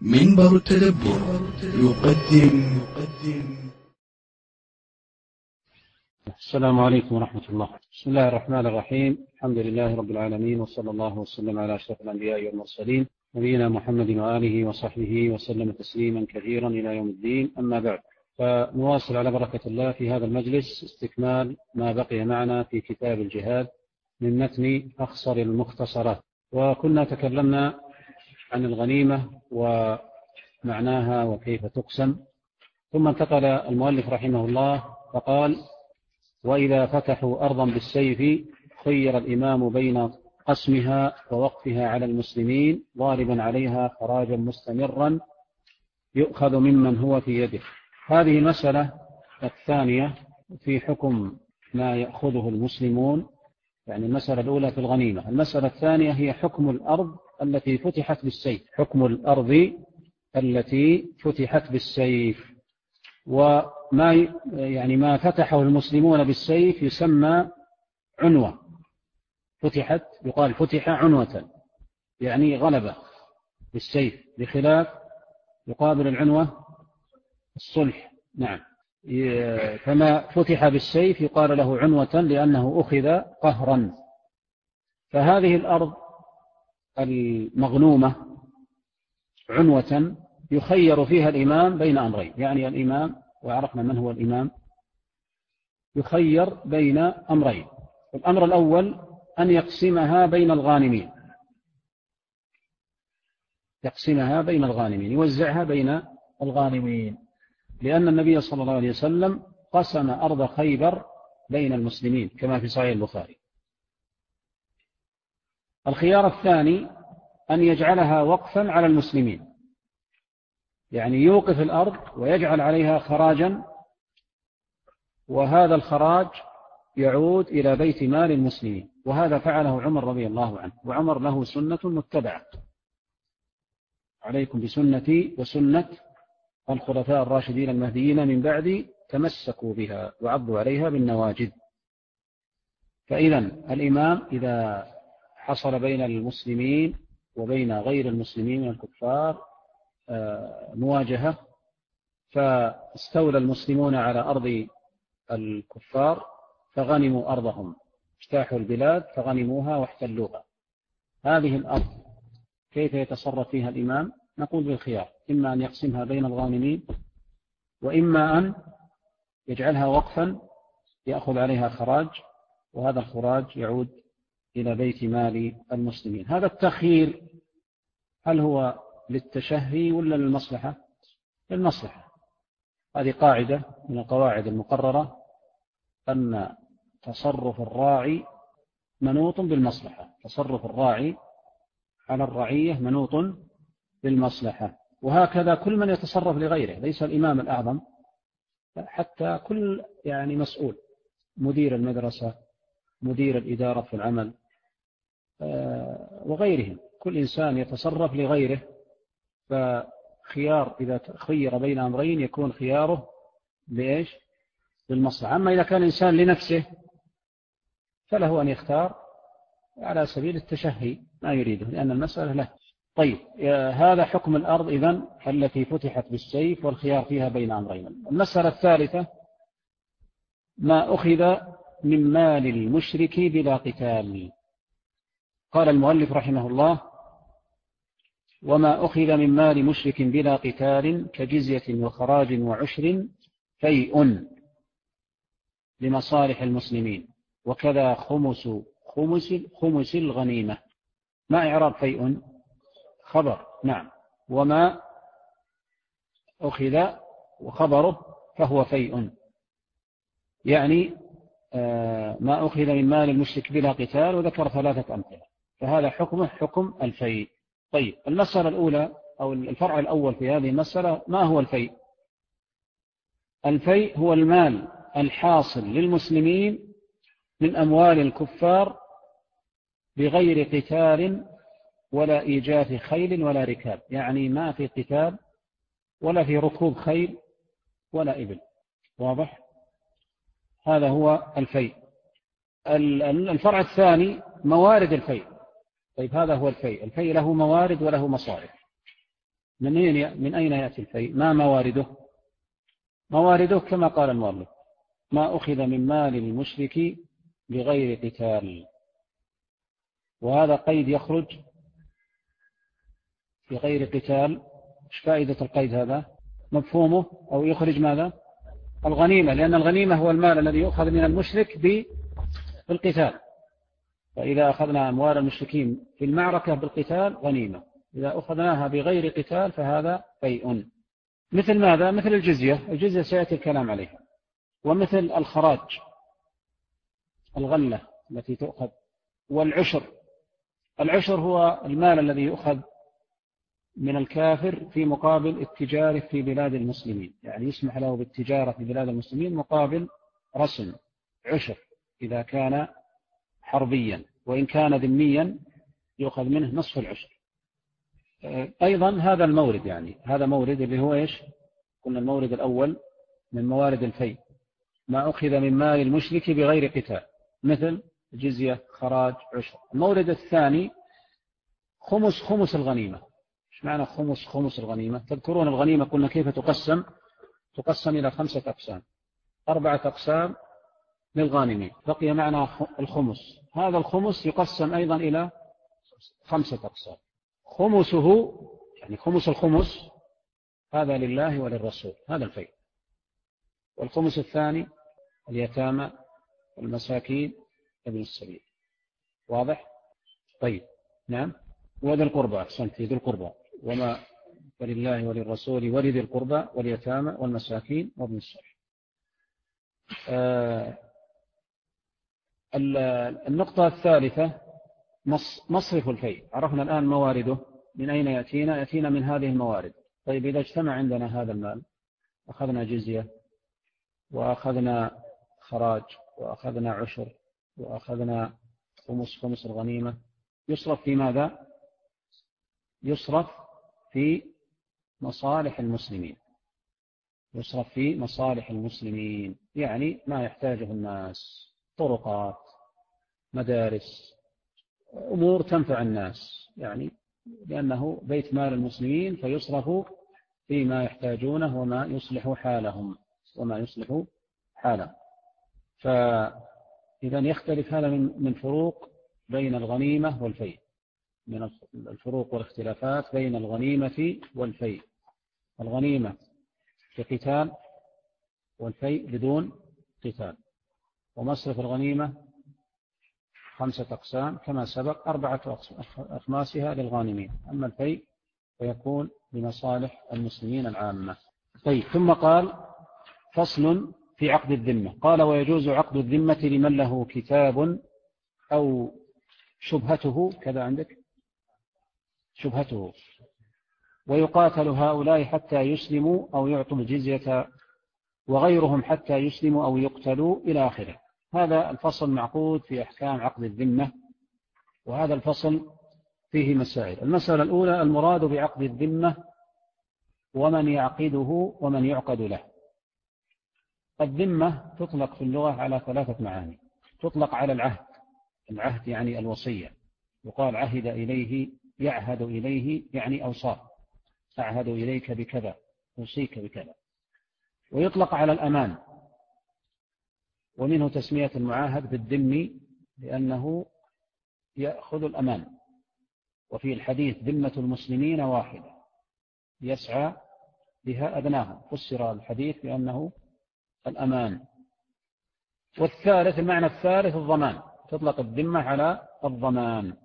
منبر التدبر يقدم. السلام عليكم ورحمة الله. بسم الله الرحمن الرحيم. الحمد لله رب العالمين، وصلى الله وسلم على أشرف الأنبياء والمرسلين نبينا محمد وآله وصحبه وسلم تسليما كثيرا إلى يوم الدين. أما بعد، فنواصل على بركة الله في هذا المجلس استكمال ما بقي معنا في كتاب الجهاد من متن أخصر المختصرات. وكنا تكلمنا عن الغنيمة ومعناها وكيف تقسم، ثم انتقل المؤلف رحمه الله فقال: وإذا فتحوا أرضا بالسيف خير الإمام بين قسمها ووقفها على المسلمين ضاربا عليها خراجا مستمرا يؤخذ ممن هو في يده. هذه المسألة الثانية في حكم ما يأخذه المسلمون، يعني المسألة الأولى في الغنيمة. المسألة الثانية هي حكم الأرض التي فتحت بالسيف، حكم الأرض التي فتحت بالسيف. وما يعني ما فتحه المسلمون بالسيف يسمى عنوة، فتحت يقال فتح عنوة، يعني غلبة بالسيف، بخلاف يقابل العنوة الصلح. نعم، فما فتح بالسيف يقال له عنوة لأنه أخذ قهرا. فهذه الأرض المغنومة عنوة يخير فيها الإمام بين أمرين، يعني الإمام، وعرفنا من هو الإمام، يخير بين أمرين. الأمر الأول أن يقسمها بين الغانمين، يقسمها بين الغانمين، يوزعها بين الغانمين، لأن النبي صلى الله عليه وسلم قسم أرض خيبر بين المسلمين كما في صحيح البخاري. الخيار الثاني أن يجعلها وقفا على المسلمين، يعني يوقف الأرض ويجعل عليها خراجا، وهذا الخراج يعود إلى بيت مال المسلمين. وهذا فعله عمر رضي الله عنه، وعمر له سنة متبعة: عليكم بسنتي وسنة الخلفاء الراشدين المهديين من بعدي، تمسكوا بها وعضوا عليها بالنواجذ. فإذا الإمام إذا حصل بين المسلمين وبين غير المسلمين من الكفار مواجهة، فاستولى المسلمون على أرض الكفار فغنموا أرضهم، اجتاحوا البلاد فغنموها واحتلوها. هذه الأرض كيف يتصرف فيها الإمام؟ نقول بالخيار: إما أن يقسمها بين الغانمين، وإما أن يجعلها وقفا يأخذ عليها خراج، وهذا الخراج يعود إلى بيت مال المسلمين. هذا التخيير هل هو للتشهي ولا للمصلحة؟ للمصلحة. هذه قاعدة من القواعد المقررة، أن تصرف الراعي منوط بالمصلحة، تصرف الراعي على الرعية منوط بالمصلحة. وهكذا كل من يتصرف لغيره، ليس الإمام الأعظم، حتى كل يعني مسؤول، مدير المدرسة، مدير الإدارة في العمل، وغيرهم، كل إنسان يتصرف لغيره، فخيار إذا خير بين أمرين يكون خياره بإيش؟ بالمصلحة. أما إذا كان إنسان لنفسه فله أن يختار على سبيل التشهي ما يريده، لأن المسألة له. طيب، هذا حكم الأرض إذن التي فتحت بالسيف، والخيار فيها بين أمرين. المسألة الثالثة: ما أخذ من مال المشرك بلا قتال. قال المؤلف رحمه الله: وما أخذ من مال مشرك بلا قتال كجزية وخراج وعشر فيء لمصالح المسلمين، وكذا خمس الغنيمة. ما إعراب فيء؟ خبر. نعم، وما أخذ وخبره فهو فيء، يعني ما أخذ من مال المشرك بلا قتال، وذكر 3 أمثلة، فهذا حكمه حكم الفيء. طيب، المسألة الأولى أو الفرع الأول في هذه المسألة: ما هو الفيء؟ الفيء هو المال الحاصل للمسلمين من أموال الكفار بغير قتال ولا إيجاف خيل ولا ركاب، يعني ما في قتال ولا في ركوب خيل ولا إبل. واضح؟ هذا هو الفيء. الفرع الثاني: موارد الفيء. طيب، هذا هو الفيء. الفيء له موارد وله مصارف. من أين يأتي الفيء؟ ما موارده؟ موارده كما قال المؤلف: ما أخذ من مال المشرك بغير قتال. وهذا قيد يخرج بغير قتال. ايش فائدة القيد هذا؟ مفهومه أو يخرج ماذا؟ الغنيمة، لأن الغنيمة هو المال الذي يؤخذ من المشرك بالقتال. فإذا أخذنا أموال المشركين في المعركة بالقتال غنيمة، إذا أخذناها بغير قتال فهذا فيء. مثل ماذا؟ مثل الجزية. الجزية سيأتي الكلام عليها. ومثل الخراج، الغلة التي تؤخذ. والعشر. العشر هو المال الذي يؤخذ من الكافر في مقابل التجارة في بلاد المسلمين، يعني يسمح له بالتجارة في بلاد المسلمين مقابل رسم عشر إذا كان حربيا، وإن كان ذميا يؤخذ منه نصف العشر. أيضا هذا المورد، يعني هذا مورد اللي هو إيش؟ قلنا المورد الأول من موارد الفيء ما أخذ من مال المشرك بغير قتال، مثل جزية، خراج، عشر. المورد الثاني خمس الغنيمة. ايش معنى خمس الغنيمة؟ تذكرون الغنيمة قلنا كيف تقسم إلى 5 أقسام، 4 أقسام للغانمين، بقي معنا الخمس. هذا الخمس يقسم أيضا إلى 5 أقسام. خمسه يعني خمس الخمس هذا لله وللرسول، هذا الفيء. والخمس الثاني اليتامى والمساكين ابن السبيل. واضح؟ طيب، نعم. وذي القربى، أحسنت، ذي القربى. وما فلله وللرسول ولذي القربى واليتامى والمساكين وابن السبيل. النقطة الثالثة مصرف الفيء. عرفنا الآن موارده، من أين يأتينا؟ يأتينا من هذه الموارد. طيب، إذا اجتمع عندنا هذا المال، أخذنا جزية وأخذنا خراج وأخذنا عشر وأخذنا خمس الغنيمة، يصرف في ماذا؟ يصرف في مصالح المسلمين. يصرف في مصالح المسلمين، يعني ما يحتاجه الناس، طرقات، مدارس، أمور تنفع الناس، يعني لأنه بيت مال المسلمين فيصرف فيما يحتاجونه وما يصلح حالهم. فإذا يختلف هذا من فروق بين الغنيمة والفيء، من الفروق والاختلافات بين الغنيمة والفيء. الغنيمة بقتال والفيء بدون قتال. ومصرف الغنيمة 5 أقسام كما سبق، 4 أخماسها للغانمين، أما الفيء فيكون لمصالح المسلمين العامة. طيب، ثم قال: فصل في عقد الذمة. قال: ويجوز عقد الذمة لمن له كتاب أو شبهته، كذا عندك شبهته، ويقاتل هؤلاء حتى يسلموا أو يعطوا الجزية، وغيرهم حتى يسلموا أو يقتلوا، إلى آخره. هذا الفصل معقود في أحكام عقد الذمة، وهذا الفصل فيه مسائل. المسألة الأولى: المراد بعقد الذمة ومن يعقده ومن يعقد له. الذمة تطلق في اللغة على 3 معاني. تطلق على العهد يعني الوصية، يقال عهد إليه، يعهد إليه يعني أوصاه، أعهد إليك بكذا، أوصيك بكذا. ويطلق على الأمان، ومنه تسمية المعاهد بالذمي لأنه يأخذ الأمان. وفي الحديث: ذمة المسلمين واحدة يسعى بها أدناهم، فسر الحديث بأنه الأمان. والثالث، المعنى الثالث الضمان، تطلق الذمة على الضمان.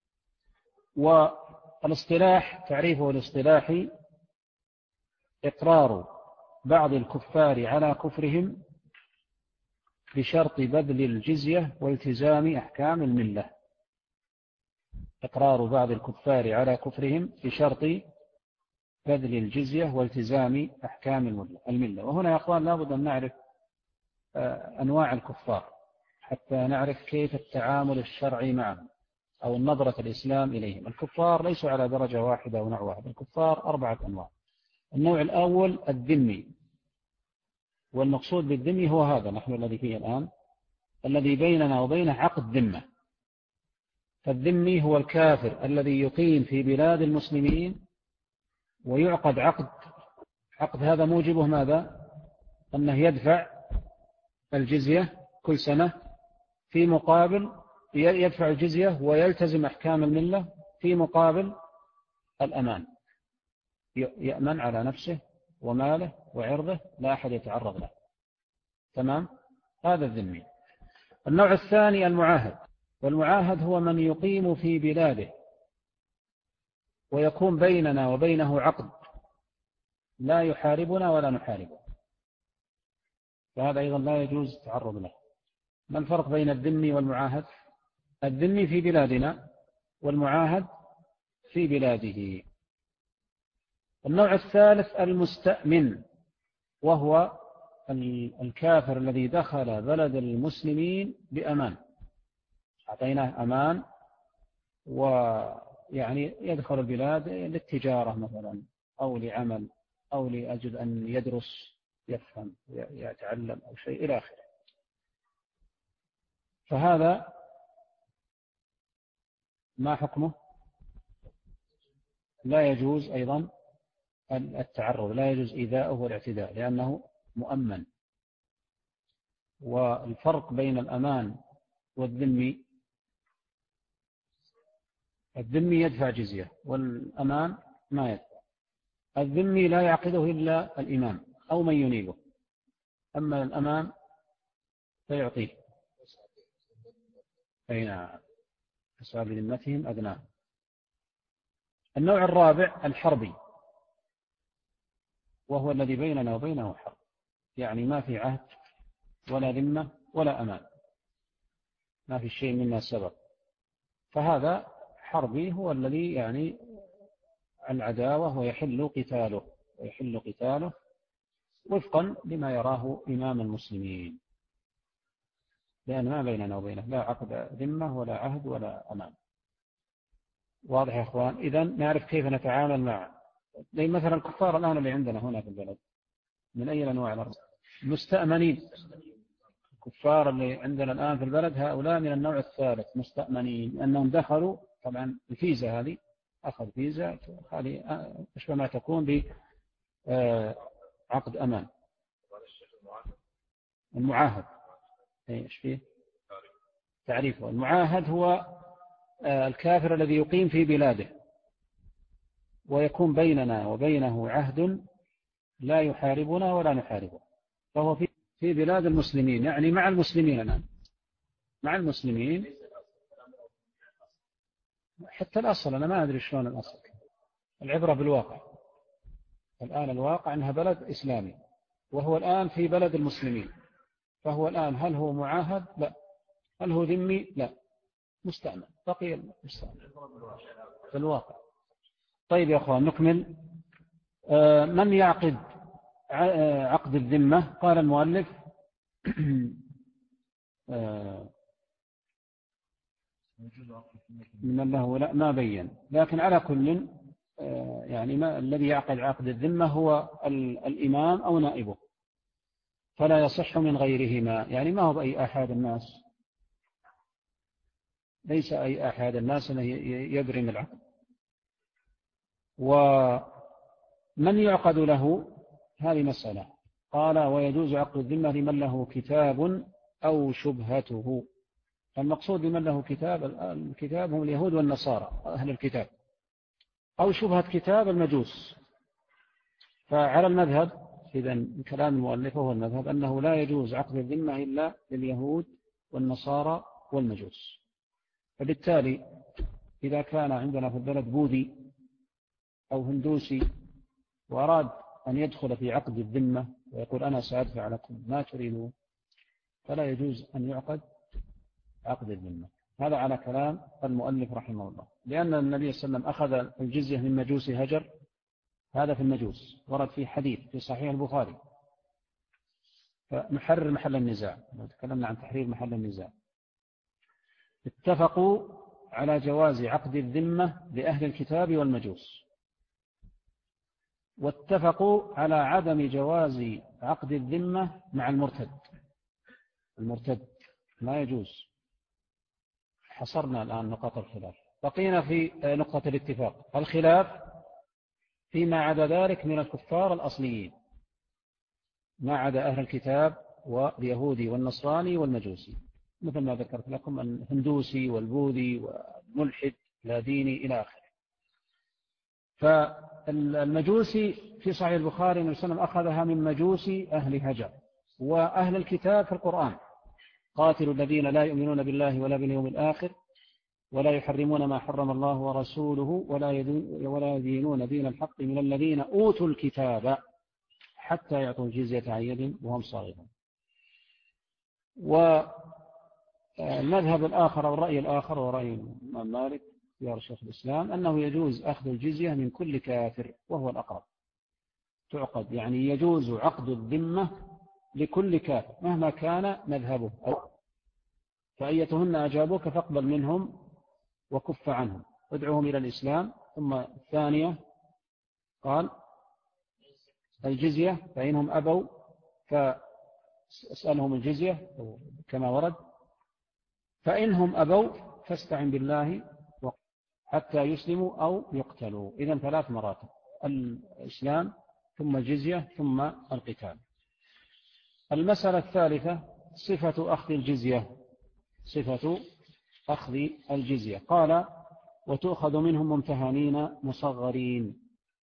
والاصطلاح، تعريفه الاصطلاحي: إقرار بعض الكفار على كفرهم بشرط بذل الجزية والتزام أحكام الملة. إقرار بعض الكفار على كفرهم بشرط بذل الجزية والتزام أحكام الملة. وهنا يا أخوان لابد أن نعرف أنواع الكفار حتى نعرف كيف التعامل الشرعي معهم أو نظرة الإسلام إليهم. الكفار ليسوا على درجة واحدة ونوع واحد، الكفار 4 أنواع. النوع الأول الذمي، والمقصود بالذمي هو هذا نحن الذي فيه الآن، الذي بيننا وبينه عقد ذمة. فالذمي هو الكافر الذي يقيم في بلاد المسلمين ويعقد عقد هذا موجبه ماذا؟ أنه يدفع الجزية كل سنة في مقابل يدفع الجزية ويلتزم أحكام الملة في مقابل الأمان، يأمن على نفسه وماله وعرضه، لا أحد يتعرض له. تمام؟ هذا الذمي. النوع الثاني المعاهد، والمعاهد هو من يقيم في بلاده ويكون بيننا وبينه عقد لا يحاربنا ولا نحاربه، فهذا أيضا لا يجوز التعرض له. ما الفرق بين الذمي والمعاهد؟ الذمي في بلادنا والمعاهد في بلاده. النوع الثالث المستأمن، وهو الكافر الذي دخل بلد المسلمين بأمان، أعطيناه أمان ويعني يدخل البلاد للتجارة مثلا أو لعمل أو لأجل أن يدرس يفهم يتعلم أو شيء إلى آخره. فهذا ما حكمه؟ لا يجوز أيضا التعرض، لا يجوز إيذاؤه والاعتداء لأنه مؤمن. والفرق بين الأمان والذمي، الذمي يدفع جزية والأمان ما يدفع. الذمي لا يعقده إلا الإمام أو من ينيبه، أما الأمان فيعطيه. أين أسباب ذمتهم أدناه. النوع الرابع الحربي، وهو الذي بيننا وبينه حرب، يعني ما في عهد ولا ذمة ولا أمان، ما في شيء مما سبق، فهذا حربي هو الذي يعني العداوة ويحل قتاله وفقا لما يراه إمام المسلمين، لأن ما بيننا وبينه لا عقد ذمة ولا عهد ولا أمان. واضح يا أخوان؟ إذن نعرف كيف نتعامل مع مثلا الكفار الآن اللي عندنا هنا في البلد من أي أنواع الأرض؟ مستأمنين. الكفار اللي عندنا الآن في البلد هؤلاء من النوع الثالث، مستأمنين، أنهم دخلوا طبعا الفيزا، هذه أخذ فيزا، هذه أشبه ما تكون بعقد أمان. المعاهد إيش فيه تعريفه؟ المعاهد هو الكافر الذي يقيم في بلاده ويكون بيننا وبينه عهد لا يحاربنا ولا نحاربه، فهو في بلاد المسلمين، يعني مع المسلمين الآن، مع المسلمين حتى الأصل. أنا ما أدري شلون الأصل، العبرة بالواقع. الآن الواقع أنها بلد إسلامي وهو الآن في بلد المسلمين، فهو الآن هل هو معاهد؟ لا. هل هو ذمي؟ لا. مستأمن، بقي مستأمن في الواقع. طيب يا أخوان نكمل. من يعقد عقد الذمة؟ قال المؤلف من له لا ما بين، لكن على كل يعني ما الذي يعقد عقد الذمة هو الإمام أو نائبه، فلا يصح من غيرهما، يعني ما هو بأي أحد الناس، ليس أي أحد الناس يبرم العقد. ومن يعقد له هذه مسألة. قال ويجوز عقد الذمة لمن له كتاب أو شبهته. المقصود بمن له الكتاب هم اليهود والنصارى أهل الكتاب، أو شبهة كتاب المجوس. فعلى المذهب إذن كلام المؤلف هو المذهب أنه لا يجوز عقد الذمة إلا لليهود والنصارى والمجوس. فبالتالي إذا كان عندنا في البلد بوذي أو هندوسي وأراد أن يدخل في عقد الذمة ويقول أنا سأدفع لكم ما تريدون، فلا يجوز أن يعقد عقد الذمة. هذا على كلام المؤلف رحمه الله، لأن النبي صلى الله عليه وسلم أخذ الجزية من مجوس هجر، هذا في المجوس ورد فيه حديث في صحيح البخاري. فنحرر محل النزاع، تكلمنا عن تحرير محل النزاع. اتفقوا على جواز عقد الذمة لأهل الكتاب والمجوس، واتفقوا على عدم جواز عقد الذمة مع المرتد ما يجوز. حصرنا الآن نقاط الخلاف، بقينا في نقطة الاتفاق. الخلاف فيما عدا ذلك من الكفار الأصليين، ما عدا أهل الكتاب واليهودي والنصراني والمجوسي، مثل ما ذكرت لكم الهندوسي والبوذي والملحد لا ديني إلى آخره. فالمجوسي في صحيح البخاري النبي صلى الله عليه وسلم أخذها من مجوسي أهل هجر. وأهل الكتاب في القرآن: قاتلوا الذين لا يؤمنون بالله ولا باليوم الآخر ولا يحرمون ما حرم الله ورسوله ولا يدينون دين الحق من الذين أوتوا الكتاب حتى يعطوا الجزية عن يد وهم صاغرون. والمذهب الآخر أو الرأي الآخر ورأي الإمام مالك يا شيخ الإسلام أنه يجوز أخذ الجزية من كل كافر، وهو الأقرب. تعقد يعني يجوز عقد الذمة لكل كافر مهما كان مذهبه، فأيتهن أجابوك فاقبل منهم وكف عنهم، ادعوهم إلى الإسلام. ثم الثانية قال الجزية، فإنهم أبوا فاسألهم الجزية كما ورد، فإنهم أبوا فاستعن بالله حتى يسلموا أو يقتلوا. إذن 3 مراتب: الإسلام ثم الجزية ثم القتال. المسألة الثالثة صفة أخذ الجزية. صفة أخذ الجزية قال: وتؤخذ منهم ممتهنين مصغرين،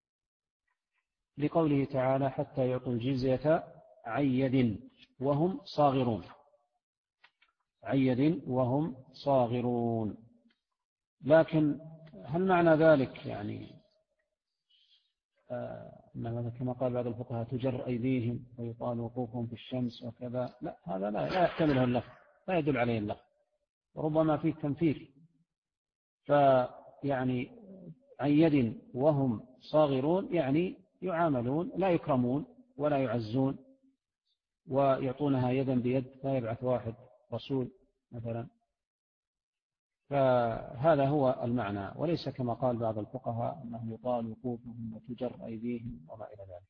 لقوله تعالى: حتى يعطوا الجزية عن يد وهم صاغرون. عن يد وهم صاغرون. لكن هل معنى ذلك يعني كما قال بعض الفقهاء تجر أيديهم ويطال وقوفهم في الشمس وكذا؟ لا، هذا لا يحتمله اللفظ، لا يدل عليه اللفظ، وربما فيه تنفير. فيعني عن يد وهم صاغرون يعني يعاملون، لا يكرمون ولا يعزون، ويعطونها يدا بيد، لا يبعث واحد رسول مثلا. فهذا هو المعنى، وليس كما قال بعض الفقهاء أنه يطال وقوفهم وتجر أيديهم وما إلى ذلك.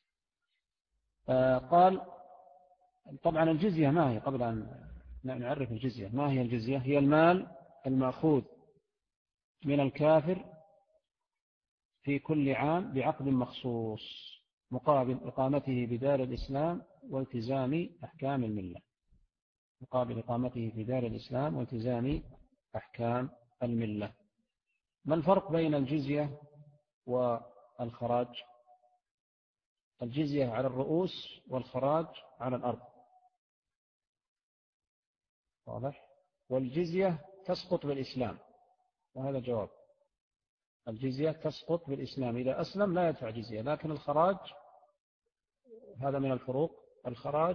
قال: طبعا الجزية ما هي؟ قبل أن نعرف الجزية، ما هي الجزية؟ هي المال المأخوذ من الكافر في كل عام بعقد مخصوص مقابل إقامته بدار الإسلام والتزام أحكام الملة. مقابل إقامته في دار الإسلام والتزام أحكام الملة. ما الفرق بين الجزية والخراج؟ الجزية على الرؤوس والخراج على الأرض، واضح؟ والجزية تسقط بالإسلام، وهذا جواب. الجزية تسقط بالإسلام، إذا أسلم لا يدفع جزية. لكن الخراج هذا من الفروق، الخراج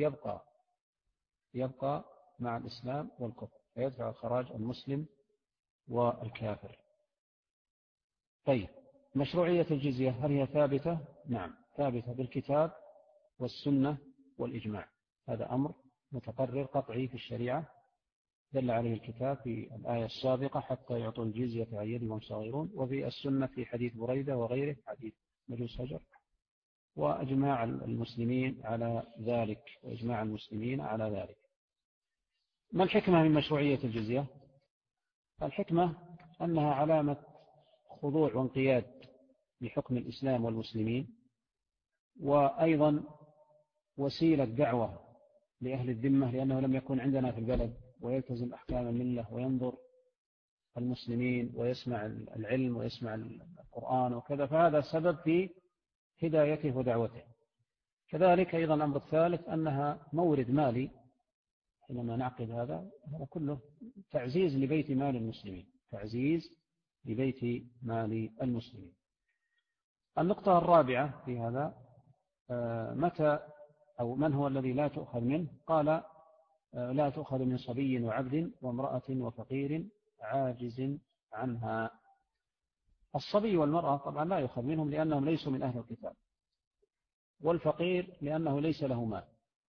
يبقى مع الإسلام والكفر، فيدفع الخراج المسلم والكافر. طيب، مشروعية الجزية هل هي ثابتة؟ نعم، ثابتة بالكتاب والسنة والإجماع. هذا أمر متقرر قطعي في الشريعة، دل عليه الكتاب في الآية السابقة: حتى يعطوا الجزية عن يد وهم صاغرون، وفي السنة في حديث بريدة وغيره، حديث مجوس هجر، وإجماع المسلمين على ذلك، وإجماع المسلمين على ذلك. ما الحكمة من مشروعية الجزية؟ الحكمة أنها علامة خضوع وانقياد لحكم الإسلام والمسلمين، وأيضا وسيلة دعوة لأهل الذمة، لأنه لم يكن عندنا في البلد ويلتزم أحكام الملة وينظر المسلمين ويسمع العلم ويسمع القرآن وكذا، فهذا سبب في هدايته ودعوته. كذلك أيضا الأمر الثالث أنها مورد مالي، حينما نعقد هذا كله تعزيز لبيت مال المسلمين، تعزيز لبيت مال المسلمين. النقطة الرابعة في هذا: متى أو من هو الذي لا تؤخذ منه؟ قال: لا تؤخذ من صبي وعبد وامرأة وفقير عاجز عنها. الصبي والمرأة طبعا لا يؤخذ منهم لأنهم ليسوا من أهل الكتاب، والفقير لأنه ليس له مال،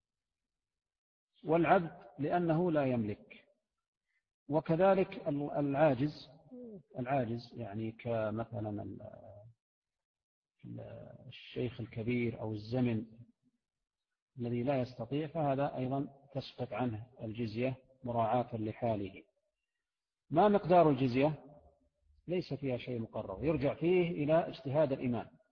والعبد لأنه لا يملك، وكذلك العاجز يعني كمثلا الشيخ الكبير أو الزمن الذي لا يستطيع، فهذا أيضا تسقط عنه الجزية مراعاة لحاله. ما مقدار الجزية؟ ليس فيها شيء مقرر، يرجع فيه إلى اجتهاد الإمام،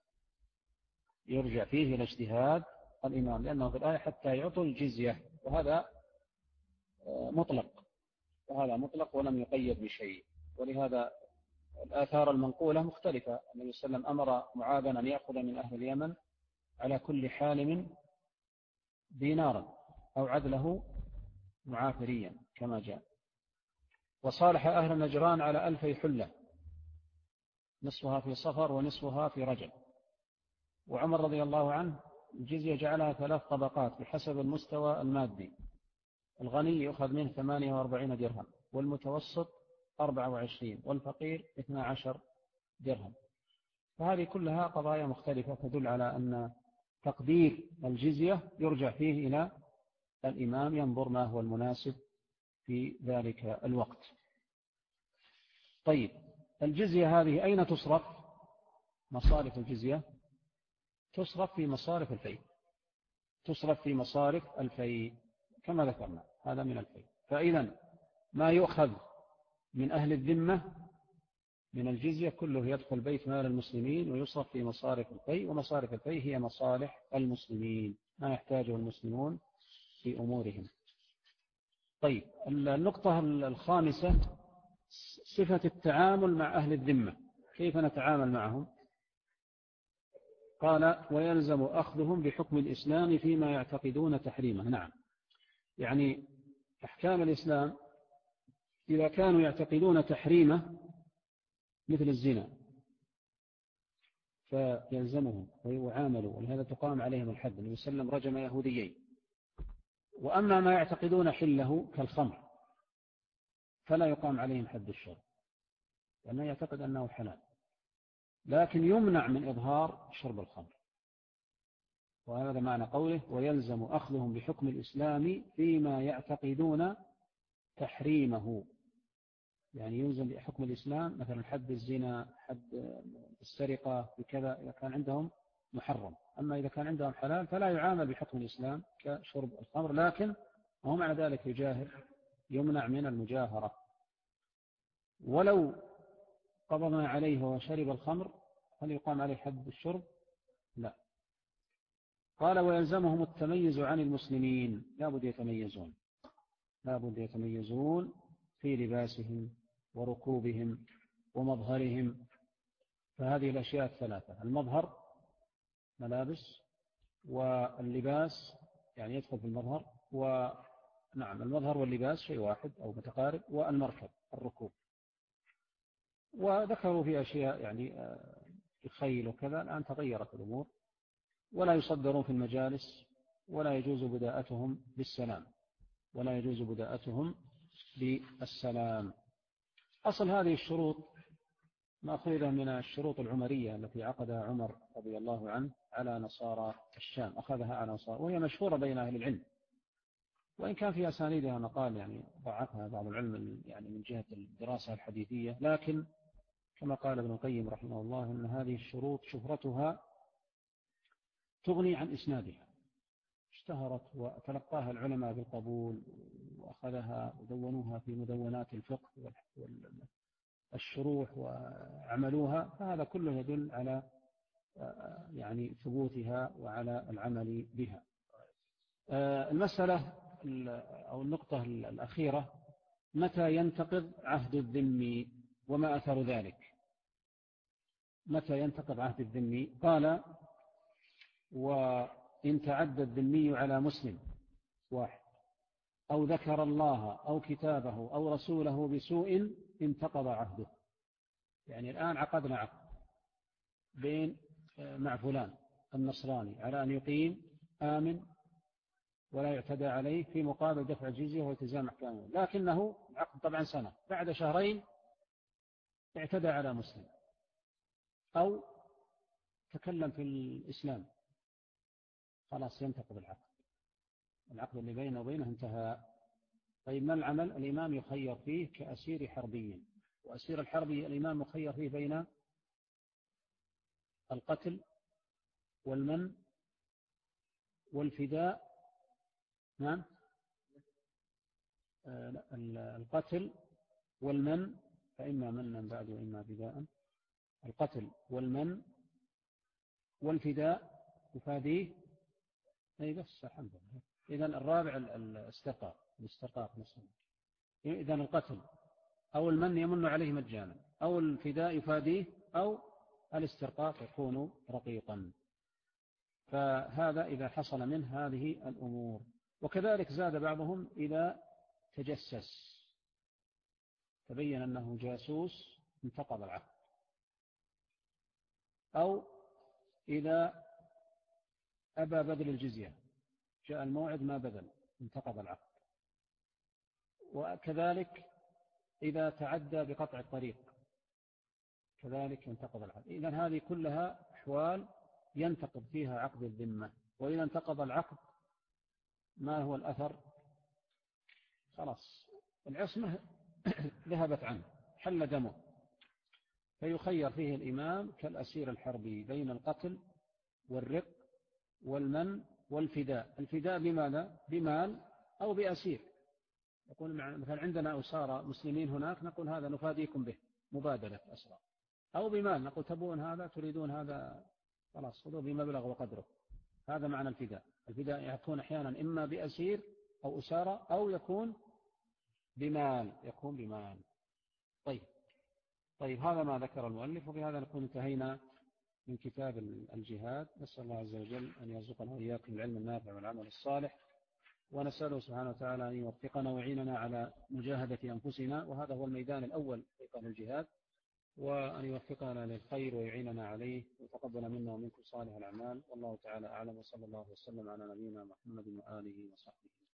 يرجع فيه إلى اجتهاد الإمام، لأنه في الآية حتى يعطوا الجزية، وهذا مطلق، ولم يقيد بشيء. ولهذا الآثار المنقولة مختلفة. النبي صلى الله عليه وسلم أمر معاذا أن يأخذ من أهل اليمن على كل حالم دينارا أو عدله معافريا كما جاء. وصالح أهل نجران على 1000 حلة، نصفها في صفر ونصفها في رجب. وعمر رضي الله عنه الجزية جعلها 3 طبقات بحسب المستوى المادي. الغني يؤخذ منه 48 درهم، والمتوسط 24، والفقير 12 درهم. فهذه كلها قضايا مختلفة تدل على أن تقدير الجزية يرجع فيه إلى الإمام، ينظر ما هو المناسب في ذلك الوقت. طيب، الجزية هذه أين تصرف؟ مصارف الجزية تصرف في مصارف الفيء، كما ذكرنا، هذا من الفيء. فإذا ما يؤخذ من أهل الذمة من الجزية كله يدخل بيت مال المسلمين ويصرف في مصارف الفيء، ومصارف الفيء هي مصالح المسلمين، ما يحتاجه المسلمون في أمورهم. طيب، النقطة الخامسة صفة التعامل مع أهل الذمة، كيف نتعامل معهم؟ قال ويلزم أخذهم بحكم الإسلام فيما يعتقدون تحريمه. نعم، يعني أحكام الإسلام إذا كانوا يعتقدون تحريمه مثل الزنا فيلزمهم ويعاملوا، ولهذا تقام عليهم الحد. النبي صلى الله عليه وسلم رجم يهوديين. وأما ما يعتقدون حله كالخمر فلا يقام عليهم حد الشرب، لأنه يعتقد أنه حلال، لكن يمنع من إظهار شرب الخمر. وهذا معنى قوله ويلزم أخذهم بحكم الإسلام فيما يعتقدون تحريمه، يعني يلزم بحكم الإسلام مثلا حد الزنا، حد السرقة، بكذا إذا كان عندهم محرم. أما إذا كان عندهم حلال فلا يعامل بحكم الإسلام كشرب الخمر، لكن هو مع ذلك يجاهر، يمنع من المجاهرة. ولو قبضنا عليه وشرب الخمر هل يقام عليه حد الشرب؟ لا. قال ويلزمهم التميز عن المسلمين، لا بد يتميزون في لباسهم وركوبهم ومظهرهم. فهذه الأشياء الثلاثة: المظهر ملابس، واللباس يعني يدخل في المظهر، ونعم المظهر واللباس شيء واحد أو متقارب، والمركب الركوب. وذكروا في أشياء يعني الخيل وكذا، الآن تغيرت الأمور، ولا يصدرون في المجالس، ولا يجوز بداءتهم بالسلام. أصل هذه الشروط مأخوذة من الشروط العمرية التي عقدها عمر رضي الله عنه على نصارى الشام، أخذها على نصارى، وهي مشهورة بين أهل العلم، وإن كان في أسانيدها مقال يعني ضعفها بعض العلم يعني من جهة الدراسة الحديثية، لكن كما قال ابن القيم رحمه الله أن هذه الشروط شهرتها تغني عن إسنادها، اشتهرت وتلقاها العلماء بالقبول، وأخذها ودونوها في مدونات الفقه والشروح وعملوها، فهذا كله يدل على يعني ثبوتها وعلى العمل بها. المسألة أو النقطة الأخيرة: متى ينتقض عهد الذمي وما أثر ذلك؟ متى ينتقض عهد الذمي؟ قال وإن تعدى الذمي على مسلم واحد أو ذكر الله أو كتابه أو رسوله بسوء انتقض عهده. يعني الآن عقدنا عقد مع فلان النصراني على أن يقيم آمن ولا يعتدى عليه في مقابل دفع الجزية والتزام أحكامه، لكنه عقد طبعا سنة، بعد شهرين اعتدى على مسلم أو تكلم في الإسلام، خلاص ينتقض العقد اللي بينه وبينه انتهى. طيب ما العمل؟ الإمام يخير فيه كأسير حربي، وأسير الحربي الإمام مخير فيه بين القتل والمن والفداء. نعم، القتل والمن، فإما منا بعد وإما فداء. القتل والمن والفداء يفاديه. أي بس الحمد لله. إذن الرابع الاسترقاق مثلا. إذن القتل أو المن يمن عليه مجانا أو الفداء يفاديه أو الاسترقاق يكون رقيقا. فهذا إذا حصل منه هذه الأمور. وكذلك زاد بعضهم إذا تجسس تبين أنه جاسوس انتقض العقد، أو إذا أبى بذل الجزية جاء الموعد ما بذل انتقض العقد. وكذلك إذا تعدى بقطع الطريق كذلك ينتقض العقد. إذن هذه كلها أحوال ينتقض فيها عقد الذمة. وإذا انتقض العقد ما هو الأثر؟ خلاص العصمة ذهبت عنه حل دمه، فيخير فيه الإمام كالأسير الحربي بين القتل والرق والمن والفداء. الفداء بماذا؟ بمال أو بأسير. يقول مثلا عندنا أسارى مسلمين هناك نقول هذا نفاديكم به مبادلة أسرى، أو بمال نقول تبون هذا تريدون هذا خلاص خذوه بمبلغ وقدره. هذا معنى الفداء. الفداء يكون أحيانا إما بأسير أو أسارة أو يكون بمال. طيب هذا ما ذكر المؤلف. وبهذا نكون انتهينا من كتاب الجهاد. نسأل الله عز وجل أن يرزقنا وإياكم العلم النافع والعمل الصالح، ونسأله سبحانه وتعالى أن يوفقنا ويعيننا على مجاهدة أنفسنا، وهذا هو الميدان الأول في قتال الجهاد، وأن يوفقنا للخير ويعيننا عليه ويتقبل منا ومنكم صالح الأعمال. والله تعالى أعلم، وصلى الله وسلم على نبينا محمد وآله وصحبه.